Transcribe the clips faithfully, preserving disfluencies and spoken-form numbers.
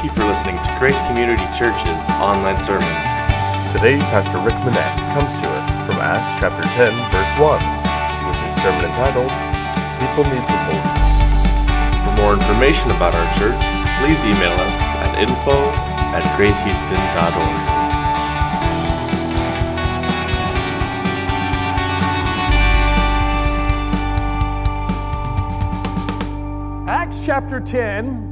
Thank you for listening to Grace Community Church's online sermons. Today, Pastor Rick Manette comes to us from Acts chapter ten, verse one, with his sermon entitled, People Need the Lord. For more information about our church, please email us at info at grace houston dot org. Acts chapter ten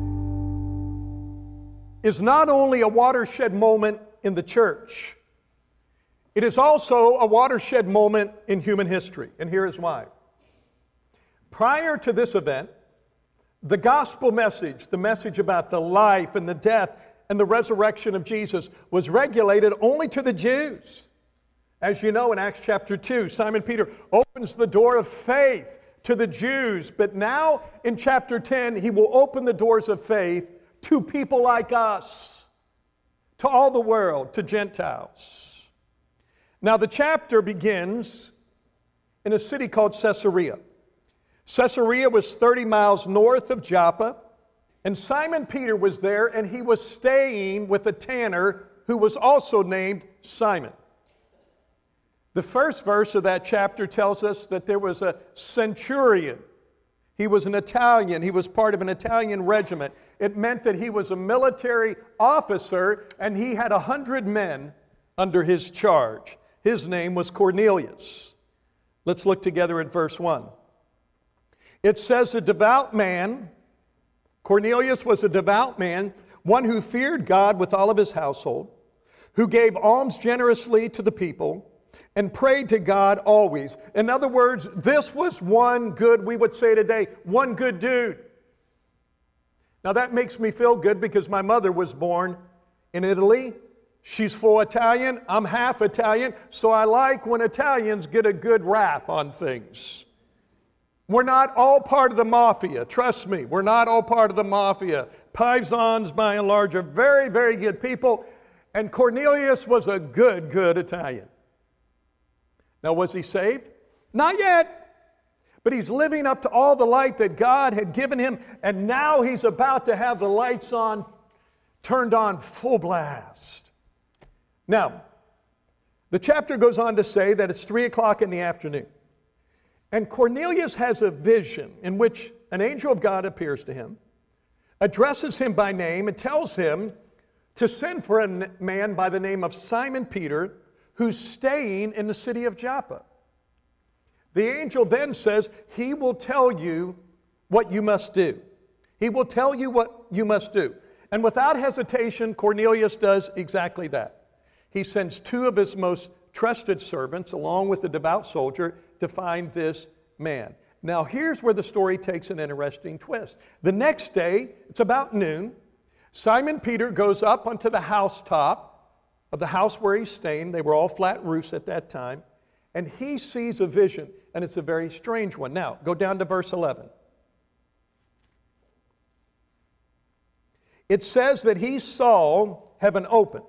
is not only a watershed moment in the church, it is also a watershed moment in human history, and here is why. Prior to this event, the gospel message, the message about the life and the death and the resurrection of Jesus, was regulated only to the Jews. As you know, in Acts chapter two, Simon Peter opens the door of faith to the Jews, but now in chapter ten, he will open the doors of faith to people like us, to all the world, to Gentiles. Now the chapter begins in a city called Caesarea. Caesarea was thirty miles north of Joppa, and Simon Peter was there, and he was staying with a tanner who was also named Simon. The first verse of that chapter tells us that there was a centurion. He was an Italian. He was part of an Italian regiment. It meant that he was a military officer, and he had a hundred men under his charge. His name was Cornelius. Let's look together at verse one. It says, a devout man, Cornelius was a devout man, one who feared God with all of his household, who gave alms generously to the people, and prayed to God always. In other words, this was one good, we would say today, one good dude. Now that makes me feel good because my mother was born in Italy. She's full Italian. I'm half Italian. So I like when Italians get a good rap on things. We're not all part of the mafia. Trust me, we're not all part of the mafia. Paisans, by and large, are very, very good people. And Cornelius was a good, good Italian. Now, was he saved? Not yet. But he's living up to all the light that God had given him, and now he's about to have the lights on, turned on full blast. Now, the chapter goes on to say that it's three o'clock in the afternoon, and Cornelius has a vision in which an angel of God appears to him, addresses him by name, and tells him to send for a man by the name of Simon Peter, who's staying in the city of Joppa. The angel then says, he will tell you what you must do. He will tell you what you must do. And without hesitation, Cornelius does exactly that. He sends two of his most trusted servants, along with the devout soldier, to find this man. Now, here's where the story takes an interesting twist. The next day, it's about noon, Simon Peter goes up onto the housetop of the house where he's staying. They were all flat roofs at that time. And he sees a vision, and it's a very strange one. Now, go down to verse eleven. It says that he saw heaven open.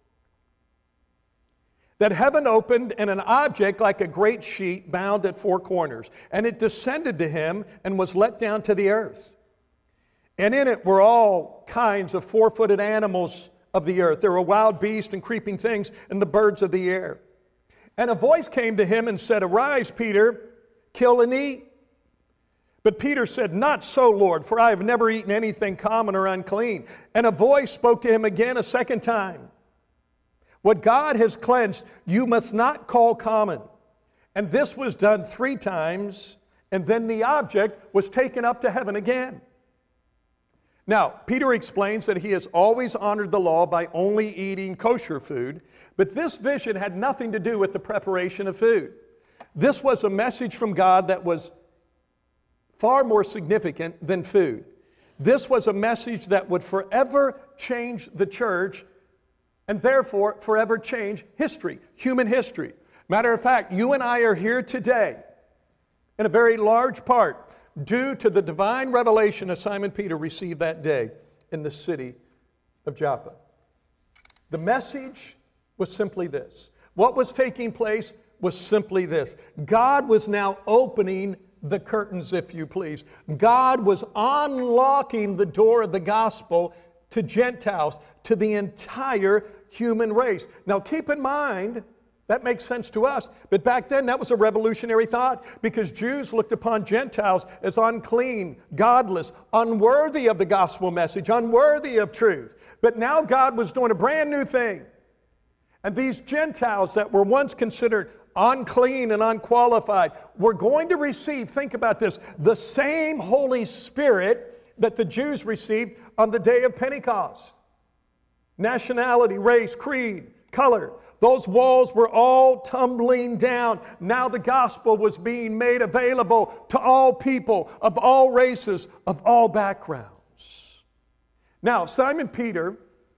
That heaven opened, and an object like a great sheet bound at four corners. And it descended to him and was let down to the earth. And in it were all kinds of four-footed animals of the earth. There were wild beasts and creeping things and the birds of the air. And a voice came to him and said, arise, Peter, kill and eat. But Peter said, not so, Lord, for I have never eaten anything common or unclean. And a voice spoke to him again a second time. What God has cleansed, you must not call common. And this was done three times, and then the object was taken up to heaven again. Now, Peter explains that he has always honored the law by only eating kosher food, but this vision had nothing to do with the preparation of food. This was a message from God that was far more significant than food. This was a message that would forever change the church and therefore forever change history, human history. Matter of fact, you and I are here today in a very large part due to the divine revelation that Simon Peter received that day in the city of Joppa. The message was simply this. What was taking place was simply this. God was now opening the curtains, if you please. God was unlocking the door of the gospel to Gentiles, to the entire human race. Now keep in mind, that makes sense to us, but back then that was a revolutionary thought because Jews looked upon Gentiles as unclean, godless, unworthy of the gospel message, unworthy of truth. But now God was doing a brand new thing. And these Gentiles that were once considered unclean and unqualified were going to receive, think about this, the same Holy Spirit that the Jews received on the day of Pentecost. Nationality, race, creed, color, those walls were all tumbling down. Now the gospel was being made available to all people of all races, of all backgrounds. Now, Simon Peter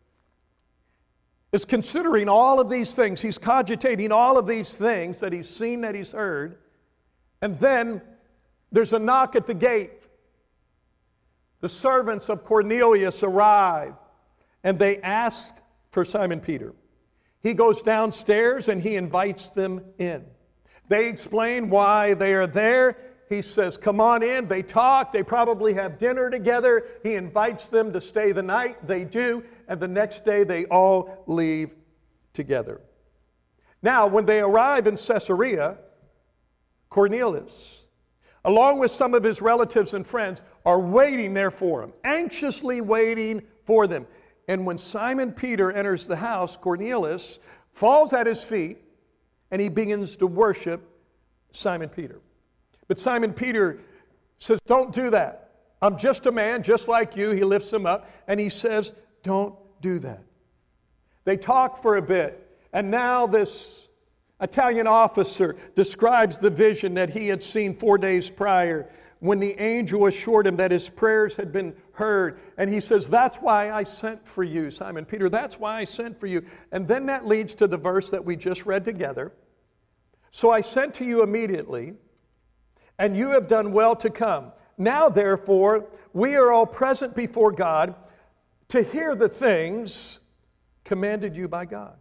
is considering all of these things. He's cogitating all of these things that he's seen, that he's heard. And then there's a knock at the gate. The servants of Cornelius arrive, and they ask for Simon Peter. He goes downstairs and he invites them in. They explain why they are there. He says, come on in. They talk. They probably have dinner together. He invites them to stay the night. They do. And the next day they all leave together. Now, when they arrive in Caesarea, Cornelius, along with some of his relatives and friends, are waiting there for him, anxiously waiting for them. And when Simon Peter enters the house, Cornelius falls at his feet and he begins to worship Simon Peter. But Simon Peter says, don't do that. I'm just a man, just like you. He lifts him up and he says, don't do that. They talk for a bit, and now this Italian officer describes the vision that he had seen four days prior when the angel assured him that his prayers had been heard. And he says, that's why I sent for you, Simon Peter. That's why I sent for you. And then that leads to the verse that we just read together. So I sent to you immediately, and you have done well to come. Now, therefore, we are all present before God to hear the things commanded you by God.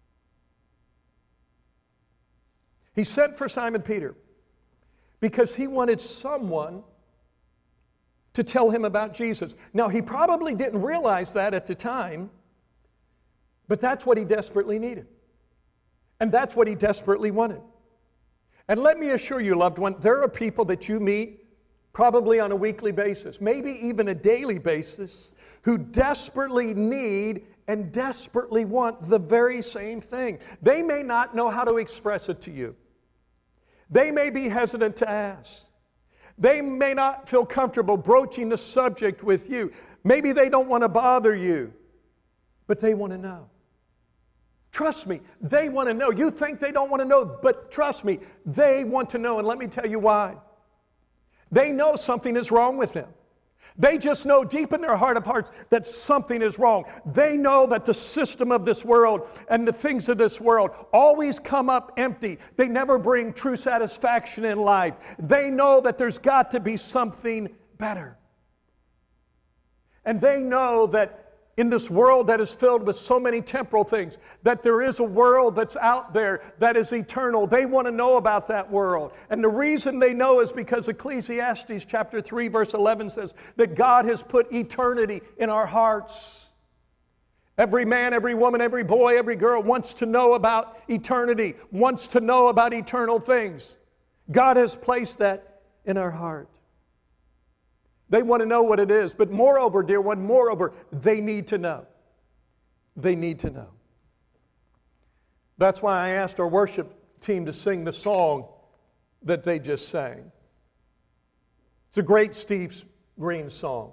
He sent for Simon Peter because he wanted someone to tell him about Jesus. Now, he probably didn't realize that at the time, but that's what he desperately needed. And that's what he desperately wanted. And let me assure you, loved one, there are people that you meet probably on a weekly basis, maybe even a daily basis, who desperately need and desperately want the very same thing. They may not know how to express it to you. They may be hesitant to ask. They may not feel comfortable broaching the subject with you. Maybe they don't want to bother you, but they want to know. Trust me, they want to know. You think they don't want to know, but trust me, they want to know. And let me tell you why. They know something is wrong with them. They just know deep in their heart of hearts that something is wrong. They know that the system of this world and the things of this world always come up empty. They never bring true satisfaction in life. They know that there's got to be something better. And they know that in this world that is filled with so many temporal things, that there is a world that's out there that is eternal. They want to know about that world. And the reason they know is because Ecclesiastes chapter three verse eleven says that God has put eternity in our hearts. Every man, every woman, every boy, every girl wants to know about eternity, wants to know about eternal things. God has placed that in our heart. They want to know what it is. But moreover, dear one, moreover, they need to know. They need to know. That's why I asked our worship team to sing the song that they just sang. It's a great Steve Green song.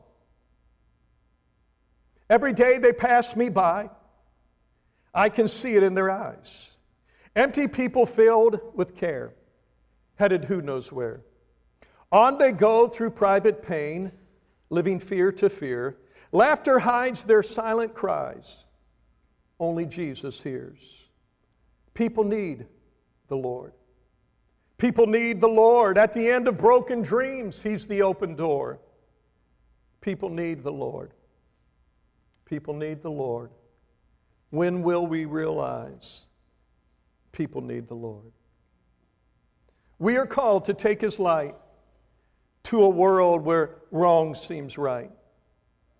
Every day they pass me by, I can see it in their eyes. Empty people filled with care, headed who knows where. On they go through private pain, living fear to fear. Laughter hides their silent cries. Only Jesus hears. People need the Lord. People need the Lord. At the end of broken dreams, He's the open door. People need the Lord. People need the Lord. When will we realize people need the Lord? We are called to take His light to a world where wrong seems right.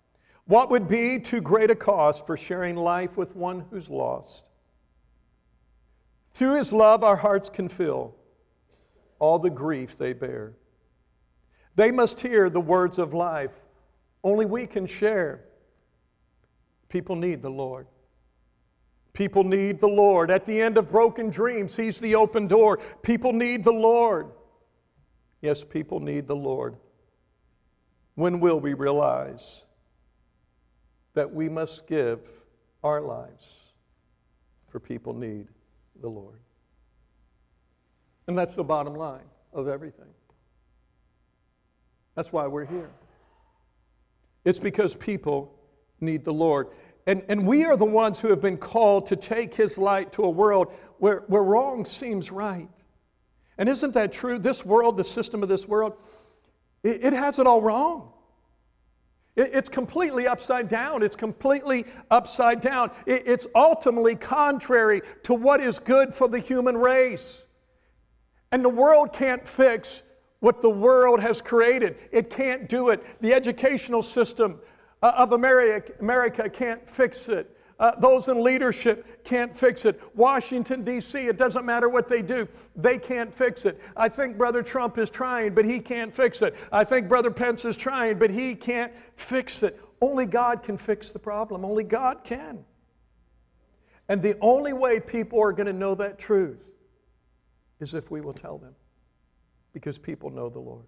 What would be too great a cost for sharing life with one who's lost? Through His love, our hearts can feel all the grief they bear. They must hear the words of life only we can share. People need the Lord. People need the Lord. At the end of broken dreams, He's the open door. People need the Lord. Yes, people need the Lord. When will we realize that we must give our lives for people need the Lord? And that's the bottom line of everything. That's why we're here. It's because people need the Lord. And, and we are the ones who have been called to take His light to a world where, where wrong seems right. And isn't that true? This world, the system of this world, it, it has it all wrong. It, it's completely upside down. It's completely upside down. It, it's ultimately contrary to what is good for the human race. And the world can't fix what the world has created. It can't do it. The educational system uh, of America, America can't fix it. Uh, those in leadership can't fix it. Washington, D C, it doesn't matter what they do. They can't fix it. I think Brother Trump is trying, but he can't fix it. I think Brother Pence is trying, but he can't fix it. Only God can fix the problem. Only God can. And the only way people are going to know that truth is if we will tell them. Because people know the Lord.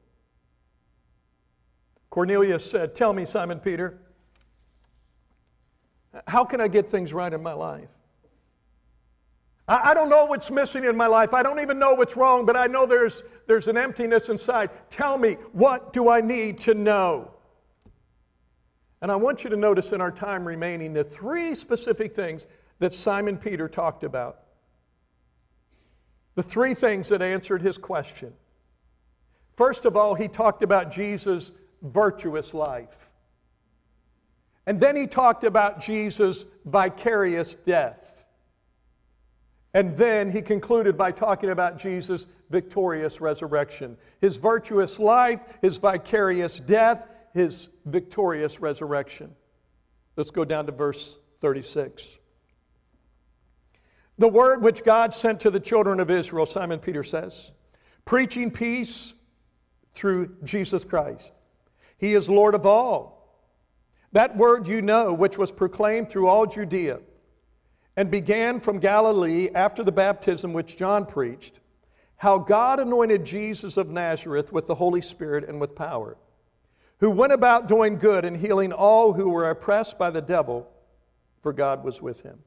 Cornelius said, "Tell me, Simon Peter, how can I get things right in my life? I, I don't know what's missing in my life. I don't even know what's wrong, but I know there's, there's an emptiness inside. Tell me, what do I need to know?" And I want you to notice in our time remaining the three specific things that Simon Peter talked about. The three things that answered his question. First of all, he talked about Jesus' virtuous life. And then he talked about Jesus' vicarious death. And then he concluded by talking about Jesus' victorious resurrection. His virtuous life, His vicarious death, His victorious resurrection. Let's go down to verse thirty-six. "The word which God sent to the children of Israel," Simon Peter says, "preaching peace through Jesus Christ. He is Lord of all. That word you know, which was proclaimed through all Judea, and began from Galilee after the baptism which John preached, how God anointed Jesus of Nazareth with the Holy Spirit and with power, who went about doing good and healing all who were oppressed by the devil, for God was with Him."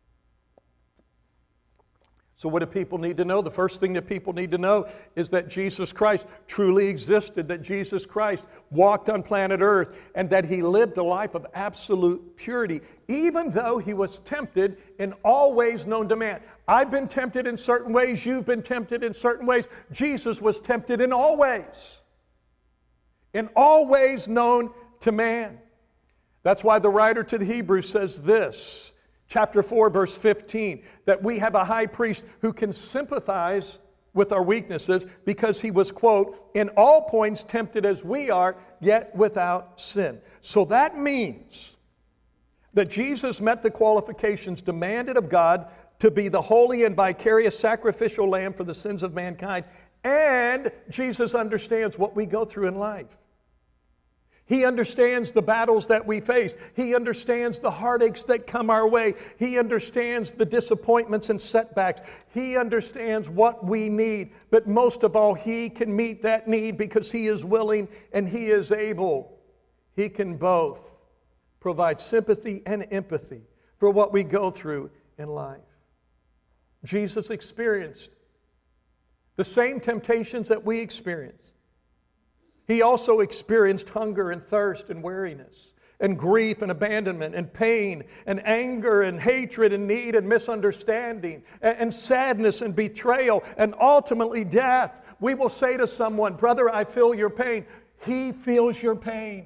So what do people need to know? The first thing that people need to know is that Jesus Christ truly existed, that Jesus Christ walked on planet Earth, and that He lived a life of absolute purity, even though He was tempted in all ways known to man. I've been tempted in certain ways, you've been tempted in certain ways. Jesus was tempted in all ways, in all ways known to man. That's why the writer to the Hebrews says this, chapter four, verse fifteen, that we have a high priest who can sympathize with our weaknesses because He was, quote, "in all points tempted as we are, yet without sin." So that means that Jesus met the qualifications demanded of God to be the holy and vicarious sacrificial lamb for the sins of mankind, and Jesus understands what we go through in life. He understands the battles that we face. He understands the heartaches that come our way. He understands the disappointments and setbacks. He understands what we need. But most of all, He can meet that need because He is willing and He is able. He can both provide sympathy and empathy for what we go through in life. Jesus experienced the same temptations that we experience. He also experienced hunger and thirst and weariness and grief and abandonment and pain and anger and hatred and need and misunderstanding and, and sadness and betrayal and ultimately death. We will say to someone, "Brother, I feel your pain." He feels your pain.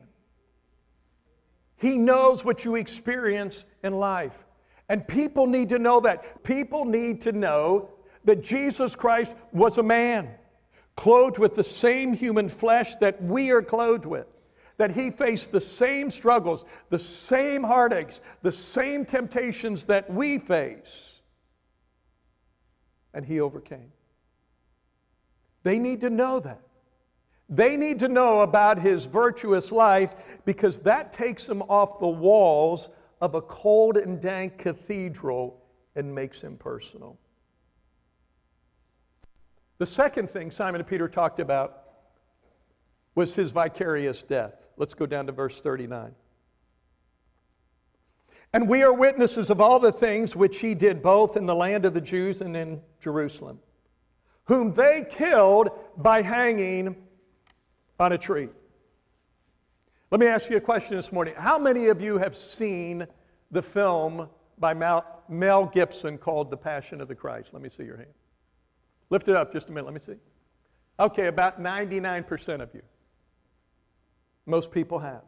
He knows what you experience in life. And people need to know that. People need to know that Jesus Christ was a man, clothed with the same human flesh that we are clothed with. that he faced the same struggles, the same heartaches, the same temptations that we face, and he overcame. They need to know that. They need to know about his virtuous life, because that takes him off the walls of a cold and dank cathedral and makes him personal. The second thing Simon Peter talked about was his vicarious death. Let's go down to verse thirty-nine. And we are witnesses of all the things which he did both in the land of the Jews and in Jerusalem, whom they killed by hanging on a tree. Let me ask you a question this morning. How many of you have seen the film by Mel Gibson called The Passion of the Christ? Let me see your hand. Lift it up just a minute. Let me see. Okay, about ninety-nine percent of you. Most people have.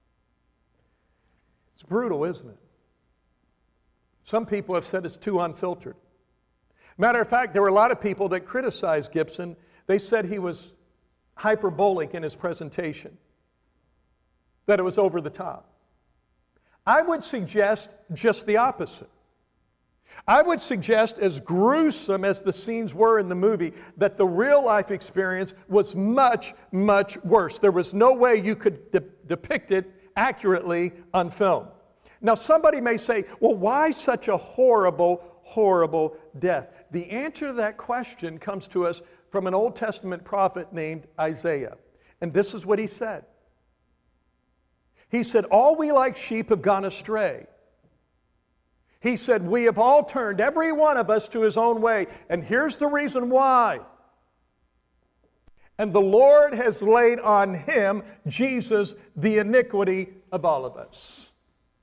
It's brutal, isn't it? Some people have said it's too unfiltered. Matter of fact, there were a lot of people that criticized Gibson. They said he was hyperbolic in his presentation, that it was over the top. I would suggest just the opposite. I would suggest, as gruesome as the scenes were in the movie, that the real life experience was much, much worse. There was no way you could de- depict it accurately on film. Now, somebody may say, well, why such a horrible, horrible death? The answer to that question comes to us from an Old Testament prophet named Isaiah. And this is what he said. He said, all we like sheep have gone astray. He said, we have all turned, every one of us, to his own way. And here's the reason why. And the Lord has laid on him, Jesus, the iniquity of all of us.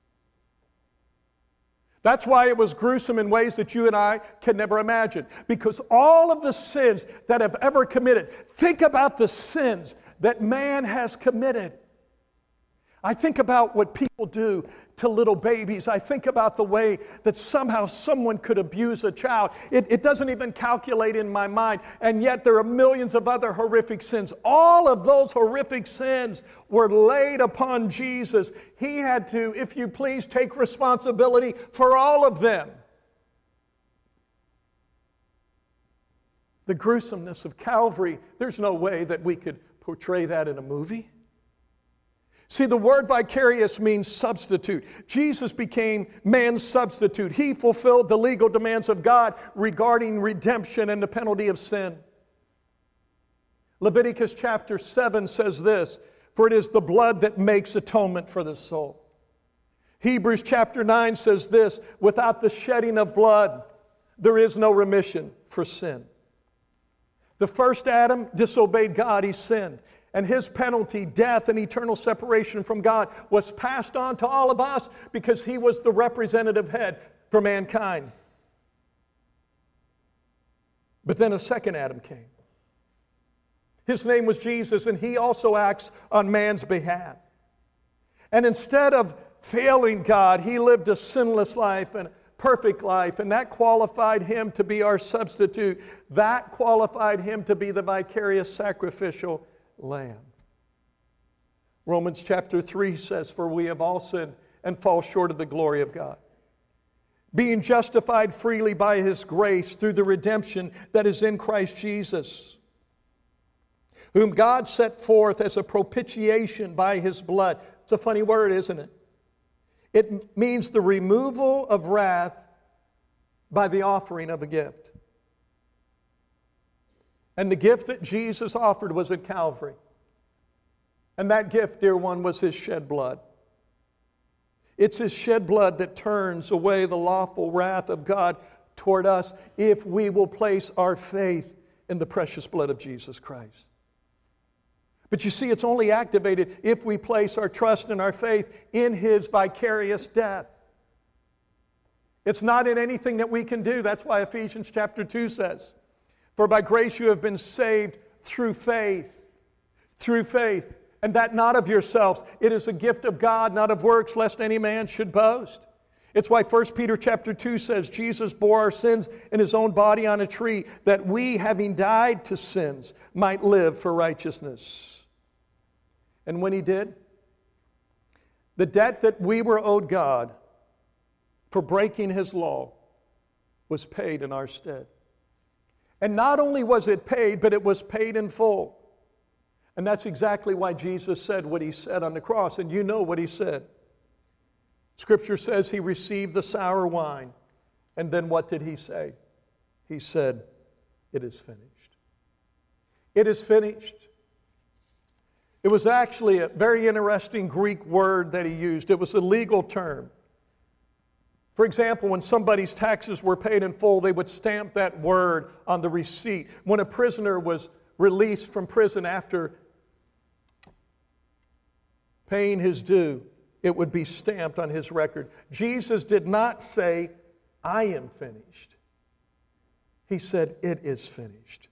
That's why it was gruesome in ways that you and I can never imagine. Because all of the sins that have ever committed, think about the sins that man has committed. I think about what people do to little babies. I think about the way that somehow someone could abuse a child. It, it doesn't even calculate in my mind. And yet there are millions of other horrific sins. All of those horrific sins were laid upon Jesus. He had to, if you please, take responsibility for all of them. The gruesomeness of Calvary, there's no way that we could portray that in a movie. See, the word vicarious means substitute. Jesus became man's substitute. He fulfilled the legal demands of God regarding redemption and the penalty of sin. Leviticus chapter seven says this, for it is the blood that makes atonement for the soul. Hebrews chapter nine says this, without the shedding of blood, there is no remission for sin. The first Adam disobeyed God, he sinned. And his penalty, death and eternal separation from God, was passed on to all of us because he was the representative head for mankind. But then a second Adam came. His name was Jesus, and he also acts on man's behalf. And instead of failing God, he lived a sinless life and a perfect life, and that qualified him to be our substitute. That qualified him to be the vicarious sacrificial Lamb. Romans chapter three says, for we have all sinned and fall short of the glory of God, being justified freely by his grace through the redemption that is in Christ Jesus, whom God set forth as a propitiation by his blood. It's a funny word, isn't it? It means the removal of wrath by the offering of a gift. And the gift that Jesus offered was at Calvary. And that gift, dear one, was his shed blood. It's his shed blood that turns away the lawful wrath of God toward us if we will place our faith in the precious blood of Jesus Christ. But you see, it's only activated if we place our trust and our faith in his vicarious death. It's not in anything that we can do. That's why Ephesians chapter two says, for by grace you have been saved through faith. Through faith. And that not of yourselves. It is a gift of God, not of works, lest any man should boast. It's why First Peter chapter two says, Jesus bore our sins in his own body on a tree, that we, having died to sins, might live for righteousness. And when he did, The debt that we were owed God for breaking His law was paid in our stead. And not only was it paid, but it was paid in full. And that's exactly why Jesus said what He said on the cross. And you know what He said. Scripture says He received the sour wine. And then what did He say? He said, "It is finished." It is finished. It was actually a very interesting Greek word that He used. It was a legal term. For example, when somebody's taxes were paid in full, they would stamp that word on the receipt. When a prisoner was released from prison after paying his due, it would be stamped on his record. Jesus did not say, "I am finished." He said, "It is finished."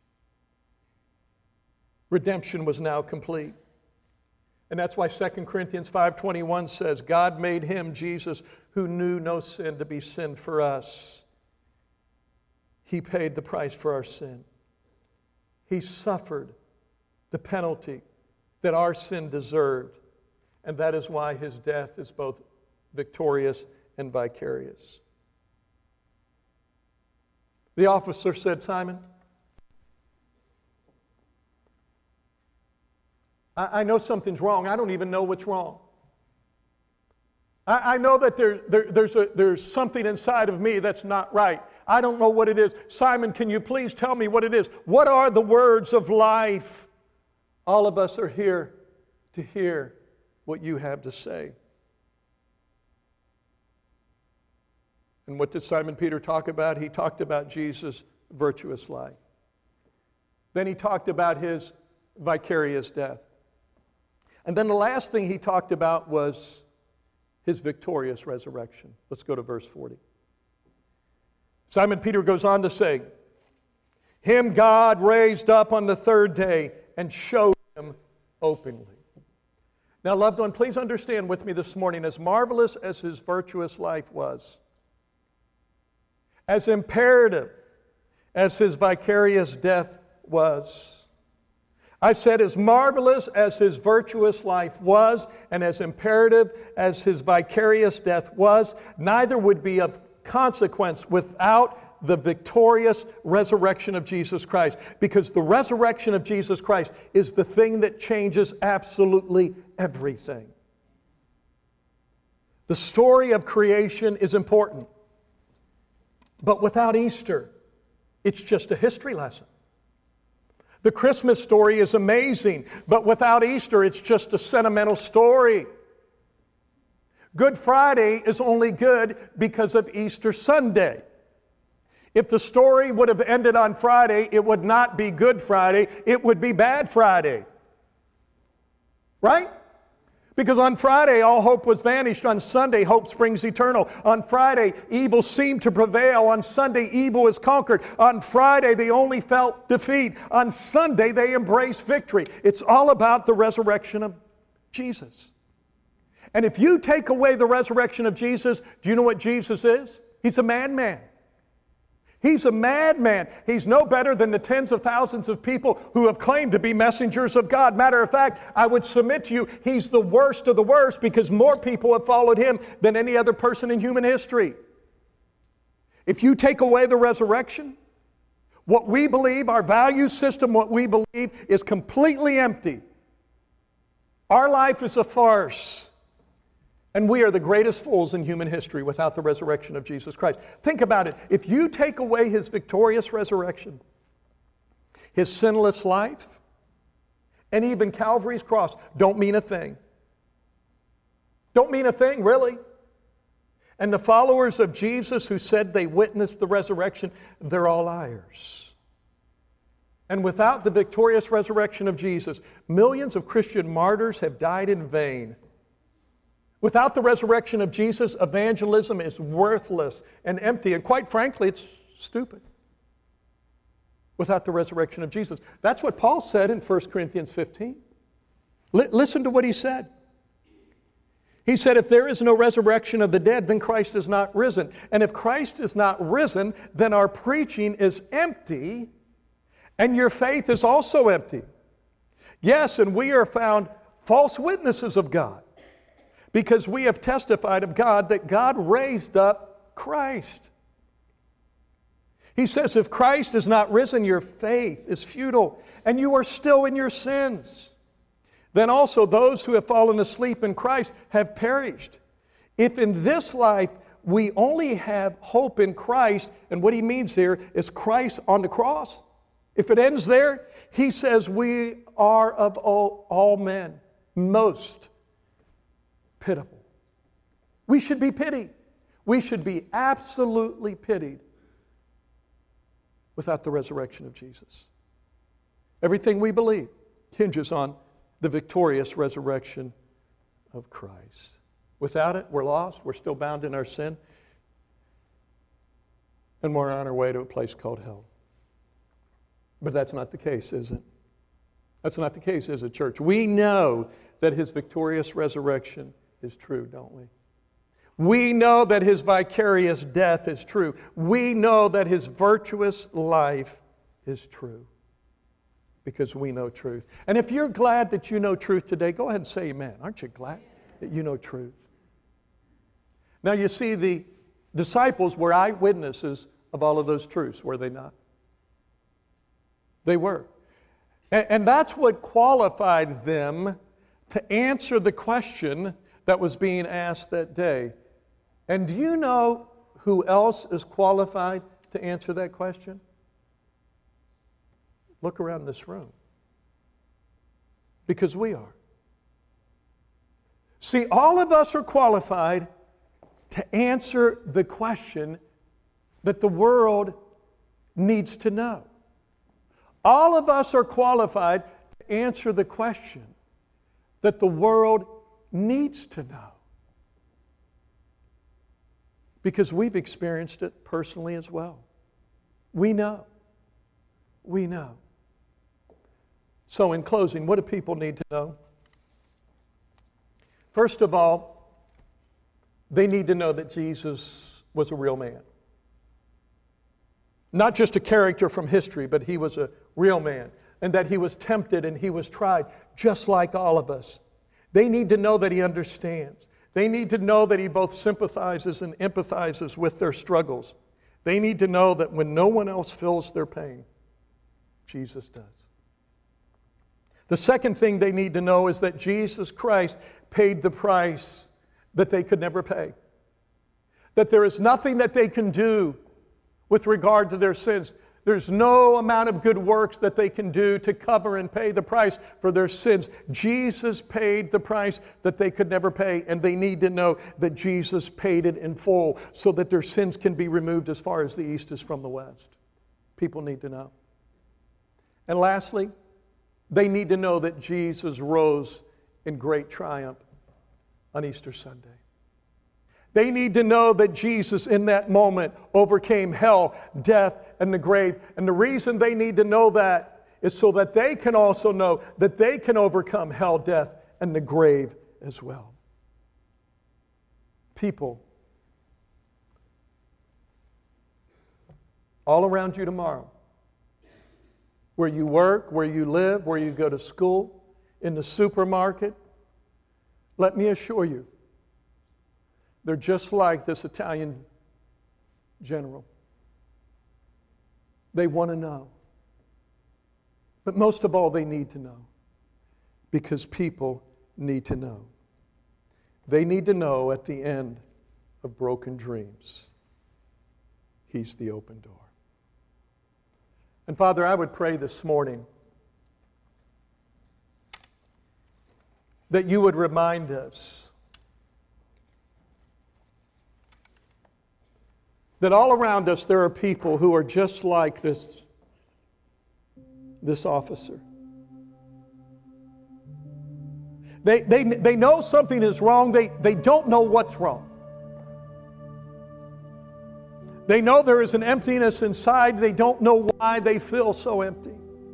Redemption was now complete. And that's why Second Corinthians five twenty-one says, God made Him, Jesus, who knew no sin, to be sin for us. He paid the price for our sin. He suffered the penalty that our sin deserved. And that is why His death is both victorious and vicarious. The officer said, "Simon, I, I know something's wrong. I don't even know what's wrong. I, I know that there, there, there's, a, there's something inside of me that's not right. I don't know what it is. Simon, can you please tell me what it is? What are the words of life?" All of us are here to hear what you have to say. And what did Simon Peter talk about? He talked about Jesus' virtuous life. Then he talked about His vicarious death. And then the last thing he talked about was His victorious resurrection. Let's go to verse forty. Simon Peter goes on to say, "Him God raised up on the third day and showed Him openly." Now, loved one, please understand with me this morning, as marvelous as His virtuous life was, as imperative as His vicarious death was, I said, as marvelous as His virtuous life was and as imperative as His vicarious death was, neither would be of consequence without the victorious resurrection of Jesus Christ. Because the resurrection of Jesus Christ is the thing that changes absolutely everything. The story of creation is important. But without Easter, it's just a history lesson. The Christmas story is amazing, but without Easter, it's just a sentimental story. Good Friday is only good because of Easter Sunday. If the story would have ended on Friday, it would not be Good Friday, it would be Bad Friday. Right? Because on Friday, all hope was vanished. On Sunday, hope springs eternal. On Friday, evil seemed to prevail. On Sunday, evil is conquered. On Friday, they only felt defeat. On Sunday, they embraced victory. It's all about the resurrection of Jesus. And if you take away the resurrection of Jesus, do you know what Jesus is? He's a madman. He's a madman. He's no better than the tens of thousands of people who have claimed to be messengers of God. Matter of fact, I would submit to you, he's the worst of the worst because more people have followed him than any other person in human history. If you take away the resurrection, what we believe, our value system, what we believe is completely empty. Our life is a farce. And we are the greatest fools in human history without the resurrection of Jesus Christ. Think about it. If you take away His victorious resurrection, His sinless life, and even Calvary's cross, don't mean a thing. Don't mean a thing, really. And the followers of Jesus who said they witnessed the resurrection, they're all liars. And without the victorious resurrection of Jesus, millions of Christian martyrs have died in vain. Without the resurrection of Jesus, evangelism is worthless and empty. And quite frankly, it's stupid. Without the resurrection of Jesus. That's what Paul said in First Corinthians fifteen. L- listen to what he said. He said, if there is no resurrection of the dead, then Christ is not risen. And if Christ is not risen, then our preaching is empty, and your faith is also empty. Yes, and we are found false witnesses of God, because we have testified of God that God raised up Christ. He says, if Christ is not risen, your faith is futile, and you are still in your sins. Then also those who have fallen asleep in Christ have perished. If in this life we only have hope in Christ, and what he means here is Christ on the cross, if it ends there, he says we are of all, all men most pitiable. We should be pitied. We should be absolutely pitied without the resurrection of Jesus. Everything we believe hinges on the victorious resurrection of Christ. Without it, we're lost. We're still bound in our sin. And we're on our way to a place called hell. But that's not the case, is it? That's not the case, is it, church? We know that his victorious resurrection is true, don't we? We know that his vicarious death is true. We know that his virtuous life is true. Because we know truth. And if you're glad that you know truth today, go ahead and say amen. Aren't you glad that you know truth? Now you see, the disciples were eyewitnesses of all of those truths, were they not? They were. And, and that's what qualified them to answer the question that was being asked that day. And do you know who else is qualified to answer that question? Look around this room. Because we are. See, all of us are qualified to answer the question that the world needs to know. All of us are qualified to answer the question that the world needs to know. Because we've experienced it personally as well. We know. We know. So in closing, what do people need to know? First of all, they need to know that Jesus was a real man. Not just a character from history, but he was a real man. And that he was tempted and he was tried, just like all of us. They need to know that he understands. They need to know that he both sympathizes and empathizes with their struggles. They need to know that when no one else feels their pain, Jesus does. The second thing they need to know is that Jesus Christ paid the price that they could never pay. That there is nothing that they can do with regard to their sins. There's no amount of good works that they can do to cover and pay the price for their sins. Jesus paid the price that they could never pay, and they need to know that Jesus paid it in full so that their sins can be removed as far as the east is from the west. People need to know. And lastly, they need to know that Jesus rose in great triumph on Easter Sunday. They need to know that Jesus in that moment overcame hell, death, and the grave. And the reason they need to know that is so that they can also know that they can overcome hell, death, and the grave as well. People all around you tomorrow, where you work, where you live, where you go to school, in the supermarket, let me assure you, they're just like this Italian general. They want to know. But most of all, they need to know. Because people need to know. They need to know at the end of broken dreams, he's the open door. And Father, I would pray this morning that you would remind us that all around us there are people who are just like this, this officer. They, they, they know something is wrong. They, they don't know what's wrong. They know there is an emptiness inside. They don't know why they feel so empty.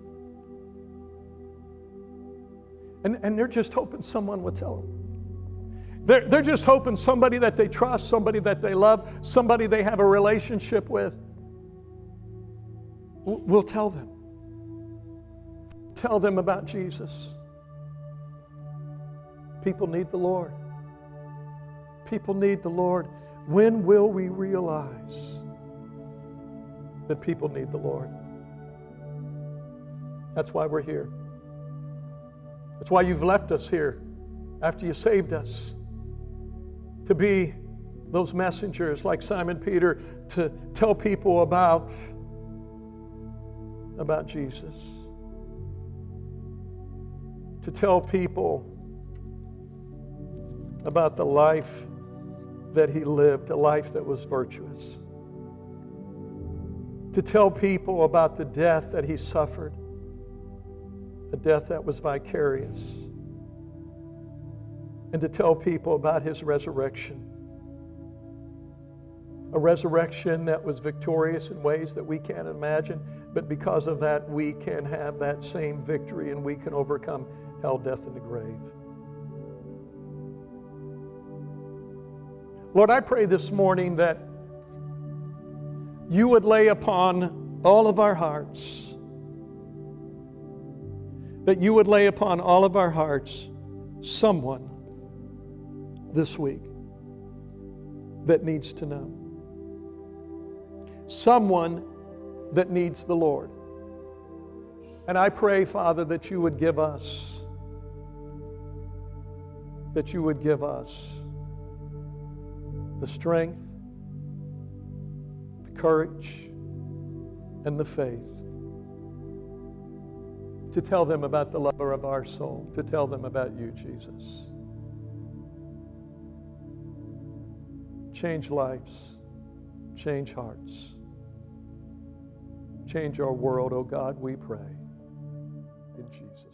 And, and they're just hoping someone will tell them. They're, they're just hoping somebody that they trust, somebody that they love, somebody they have a relationship with will tell them. Tell them about Jesus. People need the Lord. People need the Lord. When will we realize that people need the Lord? That's why we're here. That's why you've left us here after you saved us, to be those messengers like Simon Peter, to tell people about, about Jesus, to tell people about the life that he lived, a life that was virtuous, to tell people about the death that he suffered, a death that was vicarious, and to tell people about his resurrection, a resurrection that was victorious in ways that we can't imagine, but because of that, we can have that same victory and we can overcome hell, death, and the grave. Lord, I pray this morning that you would lay upon all of our hearts, that you would lay upon all of our hearts someone this week that needs to know. Someone that needs the Lord. And I pray, Father, that you would give us, that you would give us the strength, the courage, and the faith to tell them about the lover of our soul, to tell them about you, Jesus. Change lives, change hearts, change our world, oh God, we pray. In Jesus' name.